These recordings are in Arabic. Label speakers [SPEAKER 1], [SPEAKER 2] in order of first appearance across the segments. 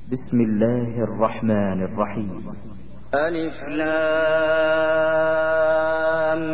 [SPEAKER 1] بسم الله الرحمن الرحيم.
[SPEAKER 2] ألف لام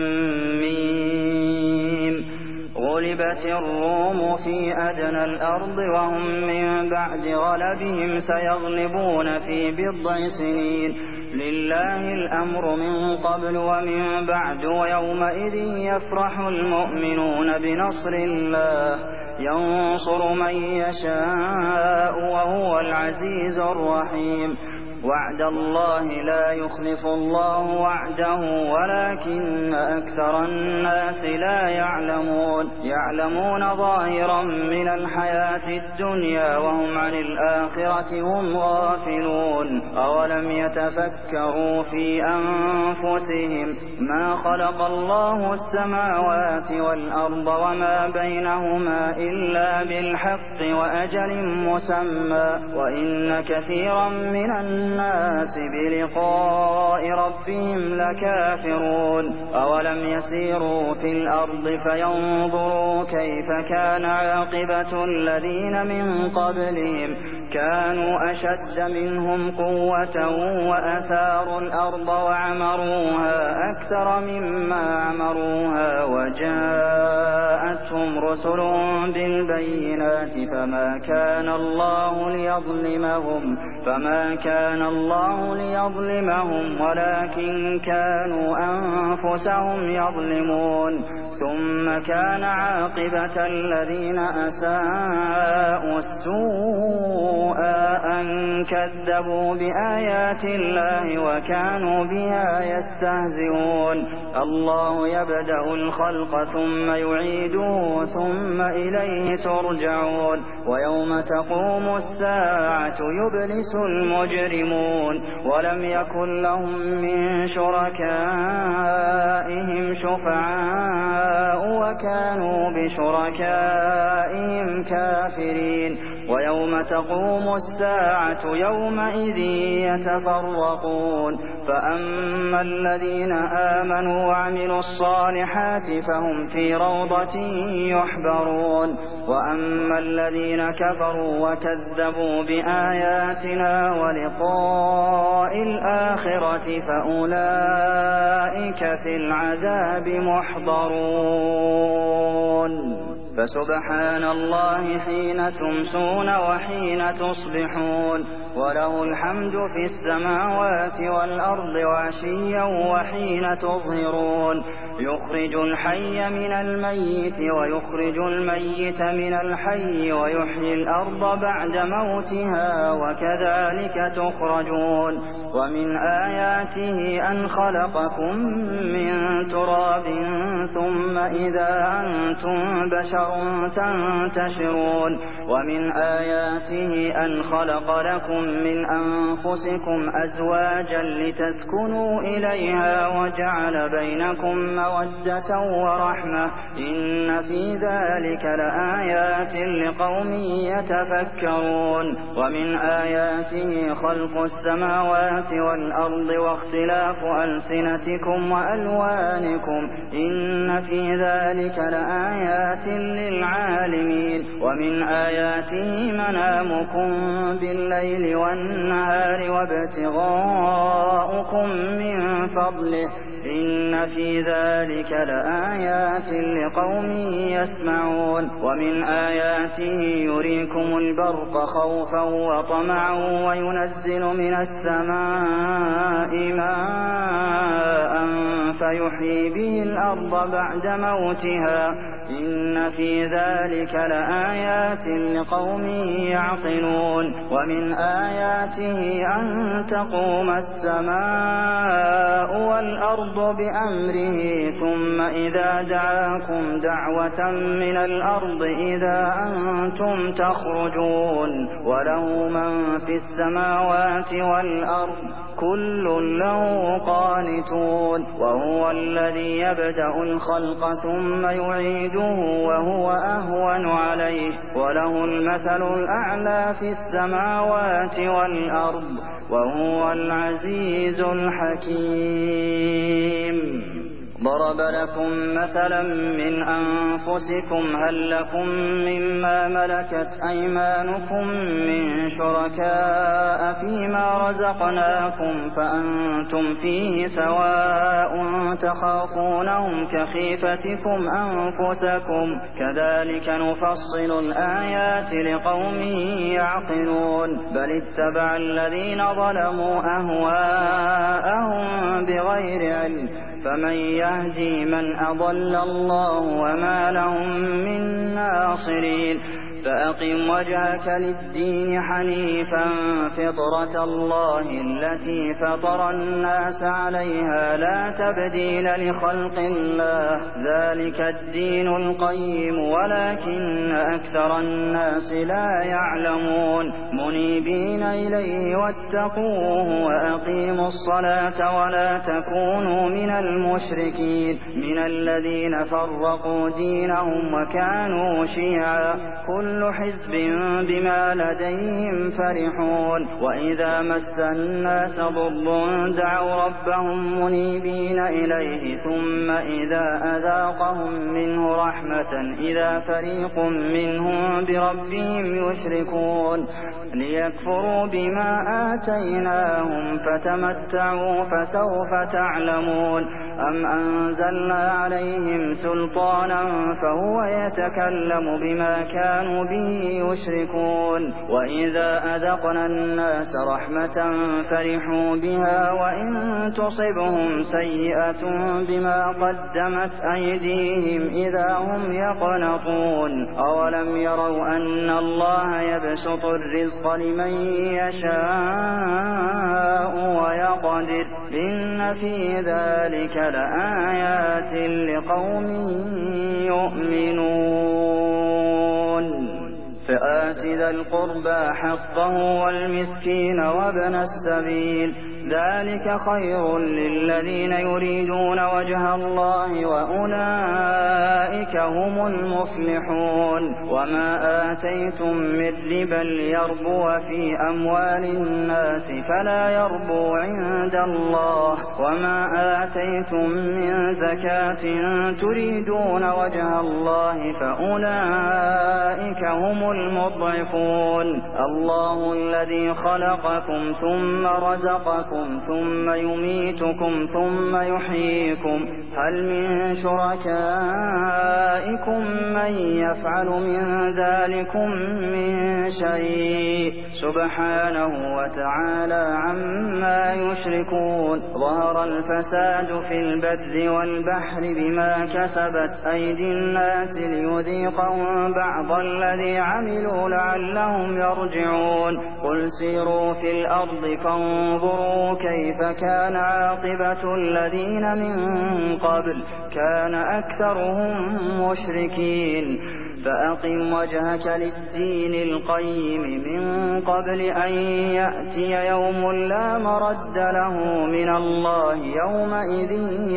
[SPEAKER 2] ميم. غلبت الروم في أدنى الأرض وهم من بعد غلبهم سيغلبون في بضع سنين. لله الأمر من قبل ومن بعد ويومئذ يفرح المؤمنون بنصر الله ينصر من يشاء وهو العزيز الرحيم. وعد الله لا يخلف الله وعده ولكن أكثر الناس لا يعلمون ظاهرا من الحياة الدنيا وهم عن الآخرة هم غافلون. أولم يتفكروا في أنفسهم ما خلق الله السماوات والأرض وما بينهما إلا بالحق وأجل مسمى وإن كثيرا من الناس بلقاء ربهم لكافرون. أولم يسيروا في الأرض فينظروا كيف كان عاقبة الذين من قبلهم كانوا أشد منهم قوة وأثاروا الأرض وعمروها أكثر مما عمروها وجاءتهم رسل بالبينات فما كان الله ليظلمهم ولكن كانوا أنفسهم يظلمون. ثم كان عاقبة الذين أساءوا السوء أن كذبوا بآيات الله وكانوا بها يستهزئون. الله يبدأ الخلق ثم يعيده ثم إليه ترجعون. ويوم تقوم الساعة يبلس المجرمون ولم يكن لهم من شركائهم شفعاء وكانوا بشركائهم كافرين. ويوم تقوم الساعة يومئذ يتفرقون فأما الذين آمنوا وعملوا الصالحات فهم في روضة يحبرون وأما الذين كفروا وكذبوا بآياتنا ولقاء الآخرة فأولئك في العذاب محضرون. فسبحان الله حين تمسون وحين تصبحون وله الحمد في السماوات والأرض وعشيا وحين تظهرون. يخرج الحي من الميت ويخرج الميت من الحي ويحيي الأرض بعد موتها وكذلك تخرجون. ومن آياته أن خلقكم من تراب ثم إذا أنتم بشر تنتشرون. ومن آياته أن خلق لكم من أنفسكم أزواجا لتسكنوا إليها وجعل بينكم مودة ورحمة إن في ذلك لآيات لقوم يتفكرون. ومن آياته خلق السماوات والأرض واختلاف ألسنتكم وألوانكم إن في ذلك لآيات للعالمين. ومن آياته منامكم بالليل والنهار وابتغاؤكم من فضله إن في ذلك لآيات لقوم يسمعون. ومن آياته يريكم البرق خوفا وطمعا وينزل من السماء ماء فيحيي به الأرض بعد موتها إن في ذلك لآيات لقوم يعقلون. ومن آياته أن تقوم السماء والأرض بأمره ثم إذا دعاكم دعوة من الأرض إذا أنتم تخرجون. وله من في السماوات والأرض كل له قانتون. وهو الذي يبدأ الخلق ثم يعيده وهو أهون عليه وله المثل الأعلى في السماوات والأرض وهو العزيز الحكيم. ضرب لكم مثلا من أنفسكم هل لكم مما ملكت أيمانكم من شركاء فيما رزقناكم فأنتم فيه سواء تخافونهم كخيفتكم أنفسكم كذلك نفصل الآيات لقوم يعقلون بل اتبع الذين ظلموا أهواءهم بغير علم فمن يهدي من أضل الله وما لهم من ناصرين فأقم وجهك للدين حنيفا فطرة الله التي فطر الناس عليها لا تبديل لخلق الله ذلك الدين القيم ولكن أكثر الناس لا يعلمون منيبين إليه واتقوه وأقيموا الصلاة ولا تكونوا من المشركين من الذين فرقوا دينهم وكانوا شيعا كل حزب بما لديهم فرحون وإذا مس الناس ضر دعوا ربهم منيبين إليه ثم إذا أذاقهم منه رحمة إذا فريق منهم بربهم يشركون ليكفروا بما آتيناهم فتمتعوا فسوف تعلمون أم أنزلنا عليهم سلطانا فهو يتكلم بما كانوا به يشركون وإذا أذقنا الناس رحمة فرحوا بها وإن تصبهم سيئة بما قدمت أيديهم إذا هم يقنطون أولم يروا أن الله يبسط الرزق لمن يشاء ويقدر إن في ذلك لآيات لقوم يؤمنون فآت ذا القربى حقه والمسكين وابن السبيل ذلك خير للذين يريدون وجه الله وأولئك هم المفلحون وما آتيتم من ربا ليربو في أموال الناس فلا يربو عند الله وما آتيتم من زكاة تريدون وجه الله فأولئك هم المضعفون الله الذي خلقكم ثم رزقكم ثم يميتكم ثم يحييكم هل من شركائكم من يفعل من ذلكم من شيء سبحانه وتعالى عما يشركون ظهر الفساد في البر والبحر بما كسبت أيدي الناس ليذيقهم بعض الذي عملوا لعلهم يرجعون قل سيروا في الأرض فانظروا كيف كان عاقبة الذين من قبل كان أكثرهم مشركين فأقم وجهك للدين القيم من قبل أن يأتي يوم لا مرد له من الله يومئذ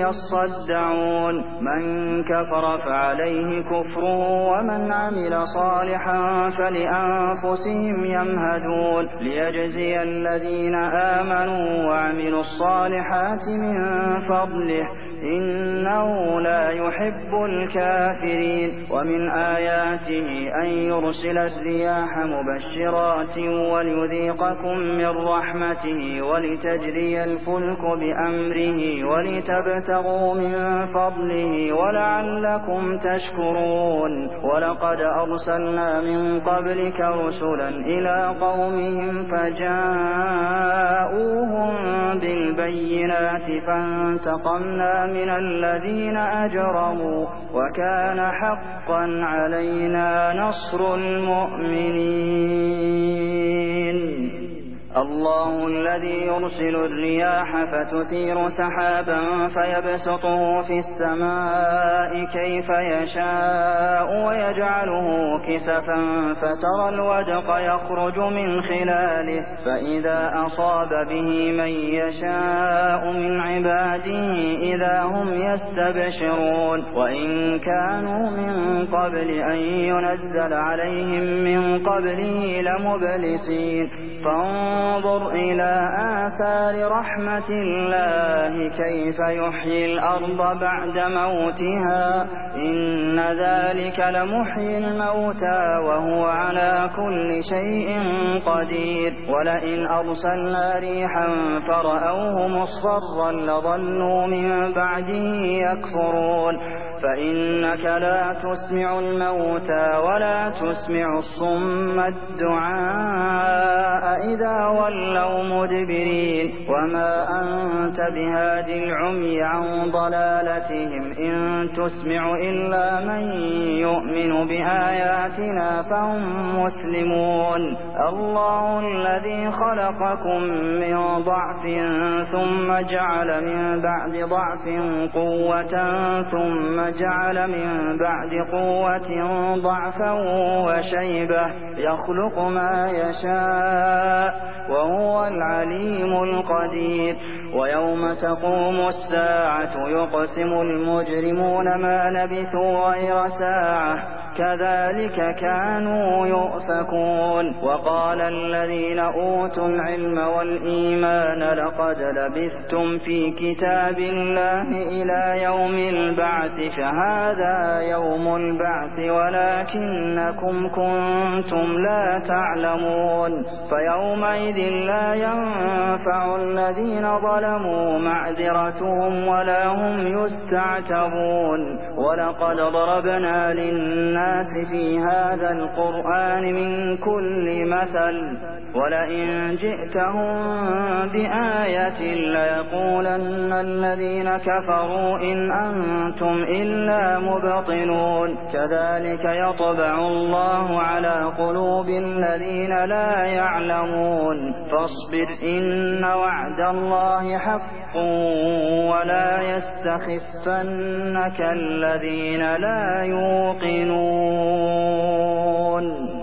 [SPEAKER 2] يصدعون من كفر فعليه كفره ومن عمل صالحا فلأنفسهم يمهدون ليجزي الذين آمنوا وعملوا الصالحات من فضله إنه لا يحب الكافرين ومن آياته أن يرسل الرياح مبشرات وليذيقكم من رحمته ولتجري الفلك بأمره ولتبتغوا من فضله ولعلكم تشكرون ولقد أرسلنا من قبلك رسلا إلى قومهم فجاءوهم بالبينات فانتقمنا من الذين أجرموا وكان حقا علينا نصر المؤمنين الله الذي يرسل الرياح فتثير سحابا فيبسطه في السماء كيف يشاء ويجعله كسفا فترى الودق يخرج من خلاله فإذا أصاب به من يشاء من عباده إذا هم يستبشرون وإن كانوا من قبل أن ينزل عليهم من قبله لمبلسين انظر إلى آثار رحمة الله كيف يحيي الأرض بعد موتها إن ذلك لمحيي الموتى وهو على كل شيء قدير ولئن أرسلنا ريحا فرأوه مصفرا لظلوا من بعده يكفرون فإنك لا تسمع الموتى ولا تسمع الصم الدعاء إذا ولوا مدبرين وما أنت بهادي العمي عن ضلالتهم إن تسمع إلا من يؤمن بآياتنا فهم مسلمون الله الذي خلقكم من ضعف ثم جعل من بعد ضعف قوة ثم جعل من بعد قوة ضعفا وشيبة يخلق ما يشاء وهو العليم القدير ويوم تقوم الساعة يقسم المجرمون ما لبثوا غير ساعة كذلك كانوا يؤفكون وقال الذين أوتوا العلم والإيمان لقد لبثتم في كتاب الله إلى يوم البعث فهذا يوم البعث ولكنكم كنتم لا تعلمون فيومئذ لا ينفع الذين ظلموا معذرتهم ولا هم يستعتبون ولقد ضربنا للناس في هذا القرآن من كل مثل ولئن جئتهم بآية ليقولن الذين كفروا إن أنتم إلا مبطلون كذلك يطبع الله على قلوب الذين لا يعلمون فاصبر إن وعد الله حق ولا يستخفنك الذين لا يوقنون